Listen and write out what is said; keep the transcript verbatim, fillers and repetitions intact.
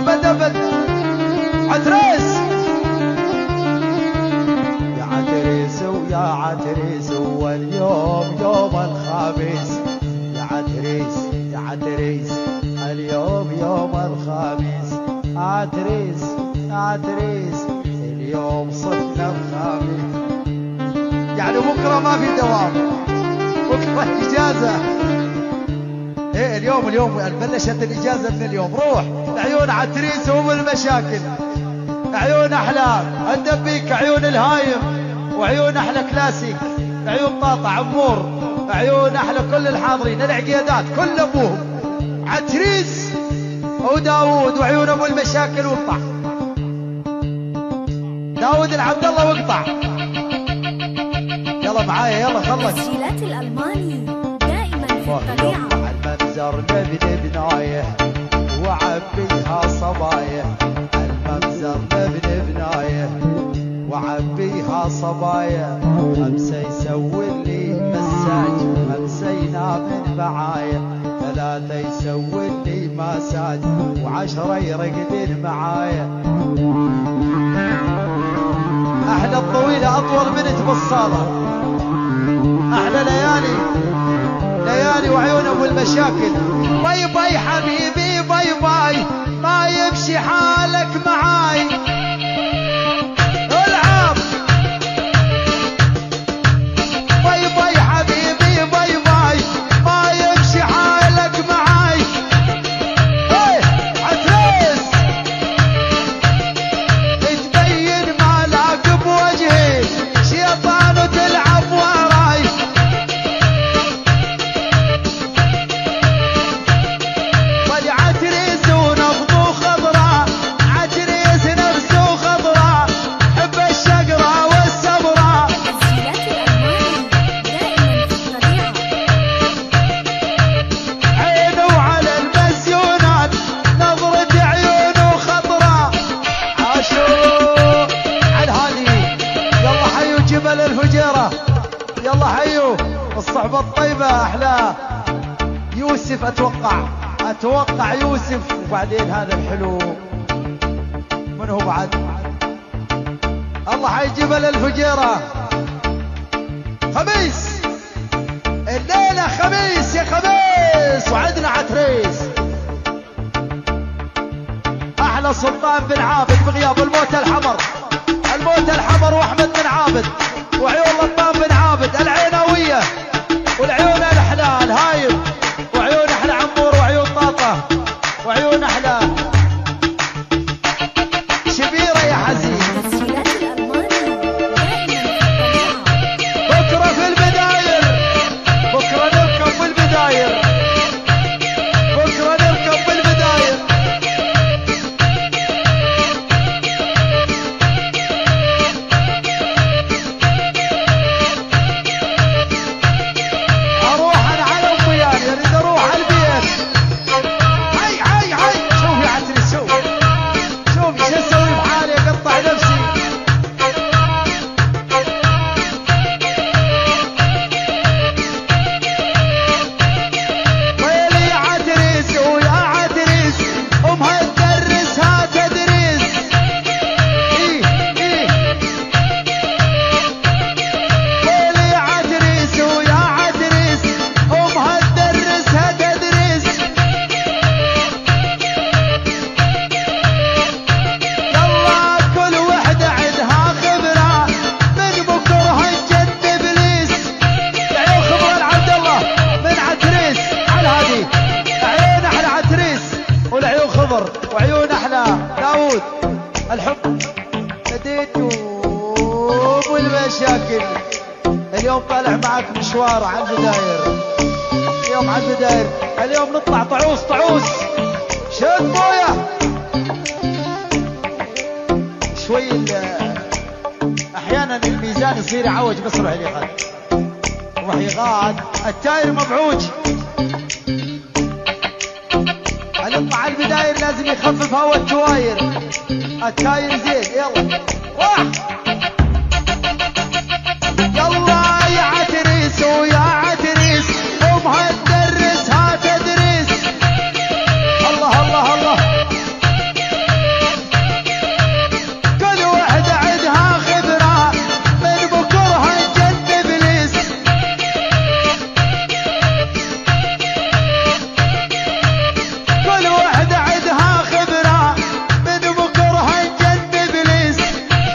ابد ابد عتريس يا عتريس ويا عتريس واليوم يوم الخميس يا عتريس يا عتريس اليوم يوم الخميس عتريس عتريس اليوم صفنا الخميس يعني بكره ما في دوام بكره اجازه. ايه اليوم اليوم بلشت الاجازه من اليوم. روح عيون عتريس هم المشاكل عيون احلام اندبيك عيون الهايم وعيون احلى كلاسيك عيون طاطا عمور عيون احلى كل الحاضرين العقيادات كل ابوهم عتريس وداود وعيون ابو المشاكل واقطع داود العبد الله واقطع. يلا معايا يلا خلص. تسجيلات الألماني دائما في الطبيعة. المنزر نبني بنايه وعبيها صبايا المنزر نبني بنايه وعبيها صبايا امسى يسوي لي مساج امسينا من معايا ثلاثة يسوي لي مساج وعشرة يرقدين معايا. احلى الطويلة اطول من تبصالة احلى ليالي ليالي وعيون ابو المشاكل. باي باي حبيبي باي باي ما يمشي حالك معاي العب. باي باي حبيبي باي باي ما يمشي حالك معاي. ايه عتريس تبين مالك بوجهي شيطان وتلعب وراي. عتريس ونبضه خضراء عتريس نفسه خضراء حب الشقراء والسمراء. تسجيلات الألماني دائما في الطبيعة. عينه على المسيونات نظرة عيونه خضراء عاشوا على هذه. يلا حيوا جبل الفجيرة يلا حيوا الصحبة الطيبة احلى يوسف اتوقع اتوقع يوسف وبعدين هذا الحلو من هو بعد. الله حي جبل الفجيرة خميس الليلة خميس يا خميس وعدنا عتريس احلى سلطان بن عابد بغياب الموت الحمر الموت الحمر واحمد بن عابد وعيون لطان بن عابد العيناوية والعيون الاحلى الهايم وعيون احلى عمور وعيون طاطا وعيون احلى شبيرة يا حزين. تسجيلات الألماني دائما في الطبيعة. بكرة في البداير بكرة نركب في البداير بكرة نركب في البداير. اروح انا على امي يعني اريد اروح على البيت. هاي هاي هاي شوف يا عتريس شوف شوف شو اسوي بحالي اقطع نفسي. ويلي يا عتريس ويا عتريس امها تدرسها تدريس. ايه ايه ويلي يا عتريس ويا عتريس امها تدرسها تدريس. يلا كل وحدة عندها خبرة من بكرها الجد ابليس. عيون خبرة العبد الله من عتريس على هذه عيون احلى عتريس والعيون خضر وعيون احلى داود الحب بديتو والمشاكل. اليوم طالع معك مشوار على البداير اليوم على البداير اليوم نطلع طعوس طعوس شد مويه شوي. احيانا الميزان يصير يعوج بس روح يغاد روح يغاد التاير مبعوج. نطلع على البداير لازم يخفف هوا التواير التاير زين. يلا واحد